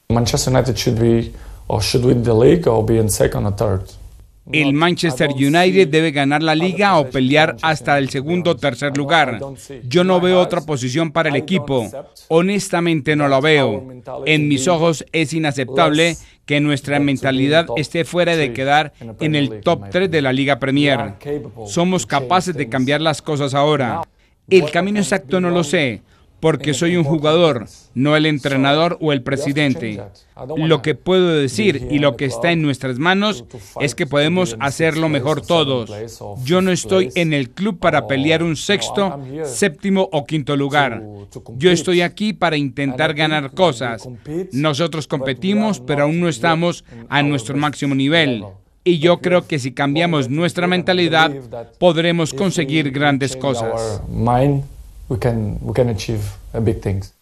Manchester United should win the league or be in second or third. El Manchester United debe ganar la liga o pelear hasta el segundo o tercer lugar. Yo no veo otra posición para el equipo. Honestamente no lo veo. En mis ojos es inaceptable que nuestra mentalidad esté fuera de quedar en el top 3 de la Liga Premier. Somos capaces de cambiar las cosas ahora. El camino exacto no lo sé, porque soy un jugador, no el entrenador o el presidente. Lo que puedo decir y lo que está en nuestras manos es que podemos hacerlo mejor todos. Yo no estoy en el club para pelear un sexto, séptimo o quinto lugar. Yo estoy aquí para intentar ganar cosas. Nosotros competimos, pero aún no estamos a nuestro máximo nivel. Y yo creo que si cambiamos nuestra mentalidad, podremos conseguir grandes cosas. We can achieve big things.